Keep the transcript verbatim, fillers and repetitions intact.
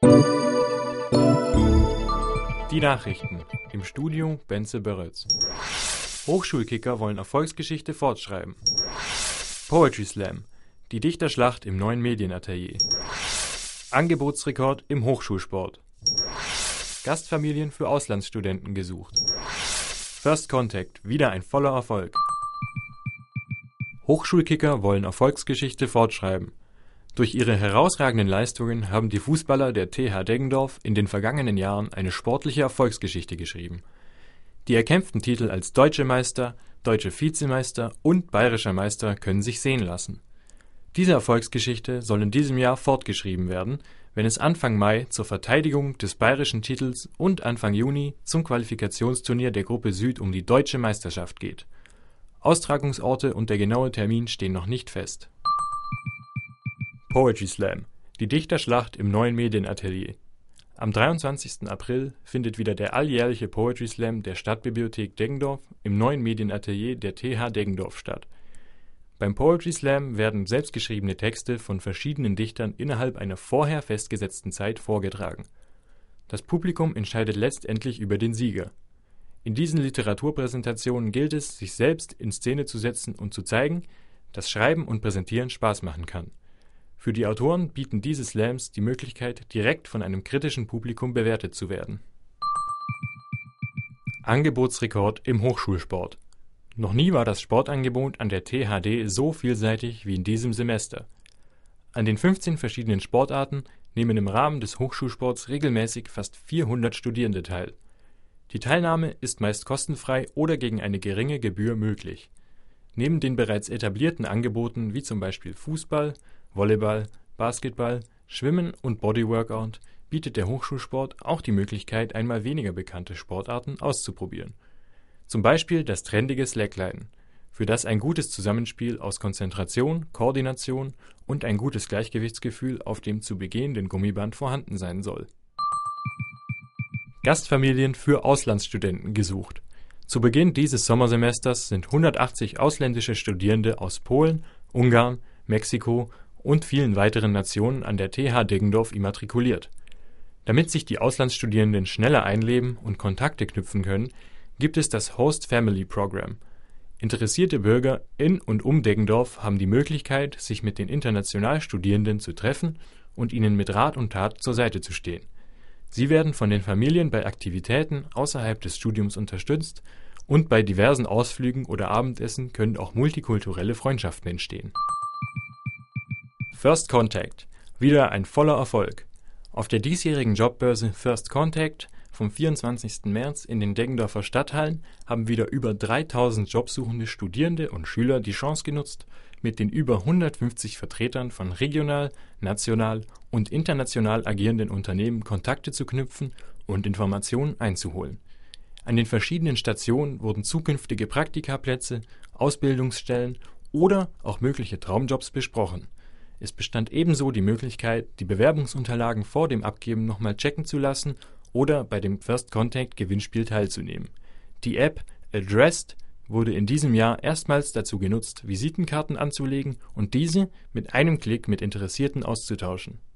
Die Nachrichten. Im Studio Benze Börretz. Hochschulkicker wollen Erfolgsgeschichte fortschreiben. Poetry Slam. Die Dichterschlacht im neuen Medienatelier. Angebotsrekord im Hochschulsport. Gastfamilien für Auslandsstudenten gesucht. First Contact. Wieder ein voller Erfolg. Hochschulkicker wollen Erfolgsgeschichte fortschreiben. Durch ihre herausragenden Leistungen haben die Fußballer der T H Deggendorf in den vergangenen Jahren eine sportliche Erfolgsgeschichte geschrieben. Die erkämpften Titel als Deutsche Meister, Deutsche Vizemeister und Bayerischer Meister können sich sehen lassen. Diese Erfolgsgeschichte soll in diesem Jahr fortgeschrieben werden, wenn es Anfang Mai zur Verteidigung des bayerischen Titels und Anfang Juni zum Qualifikationsturnier der Gruppe Süd um die Deutsche Meisterschaft geht. Austragungsorte und der genaue Termin stehen noch nicht fest. Poetry Slam. Die Dichterschlacht im neuen Medienatelier. Am dreiundzwanzigsten April findet wieder der alljährliche Poetry Slam der Stadtbibliothek Deggendorf im neuen Medienatelier der T H Deggendorf statt. Beim Poetry Slam werden selbstgeschriebene Texte von verschiedenen Dichtern innerhalb einer vorher festgesetzten Zeit vorgetragen. Das Publikum entscheidet letztendlich über den Sieger. In diesen Literaturpräsentationen gilt es, sich selbst in Szene zu setzen und zu zeigen, dass Schreiben und Präsentieren Spaß machen kann. Für die Autoren bieten diese Slams die Möglichkeit, direkt von einem kritischen Publikum bewertet zu werden. Angebotsrekord im Hochschulsport. Noch nie war das Sportangebot an der T H D so vielseitig wie in diesem Semester. An den fünfzehn verschiedenen Sportarten nehmen im Rahmen des Hochschulsports regelmäßig fast vierhundert Studierende teil. Die Teilnahme ist meist kostenfrei oder gegen eine geringe Gebühr möglich. Neben den bereits etablierten Angeboten wie zum Beispiel Fußball, Volleyball, Basketball, Schwimmen und Bodyworkout bietet der Hochschulsport auch die Möglichkeit, einmal weniger bekannte Sportarten auszuprobieren. Zum Beispiel das trendige Slackline, für das ein gutes Zusammenspiel aus Konzentration, Koordination und ein gutes Gleichgewichtsgefühl auf dem zu begehenden Gummiband vorhanden sein soll. Gastfamilien für Auslandsstudenten gesucht. Zu Beginn dieses Sommersemesters sind hundertachtzig ausländische Studierende aus Polen, Ungarn, Mexiko und vielen weiteren Nationen an der T H Deggendorf immatrikuliert. Damit sich die Auslandsstudierenden schneller einleben und Kontakte knüpfen können, gibt es das Host Family Program. Interessierte Bürger in und um Deggendorf haben die Möglichkeit, sich mit den international Studierenden zu treffen und ihnen mit Rat und Tat zur Seite zu stehen. Sie werden von den Familien bei Aktivitäten außerhalb des Studiums unterstützt und bei diversen Ausflügen oder Abendessen können auch multikulturelle Freundschaften entstehen. First Contact. Wieder ein voller Erfolg. Auf der diesjährigen Jobbörse First Contact vom vierundzwanzigsten März in den Deggendorfer Stadthallen haben wieder über dreitausend jobsuchende Studierende und Schüler die Chance genutzt, mit den über hundertfünfzig Vertretern von regional, national und international agierenden Unternehmen Kontakte zu knüpfen und Informationen einzuholen. An den verschiedenen Stationen wurden zukünftige Praktikaplätze, Ausbildungsstellen oder auch mögliche Traumjobs besprochen. Es bestand ebenso die Möglichkeit, die Bewerbungsunterlagen vor dem Abgeben nochmal checken zu lassen oder bei dem First Contact Gewinnspiel teilzunehmen. Die App Addressed wurde in diesem Jahr erstmals dazu genutzt, Visitenkarten anzulegen und diese mit einem Klick mit Interessierten auszutauschen.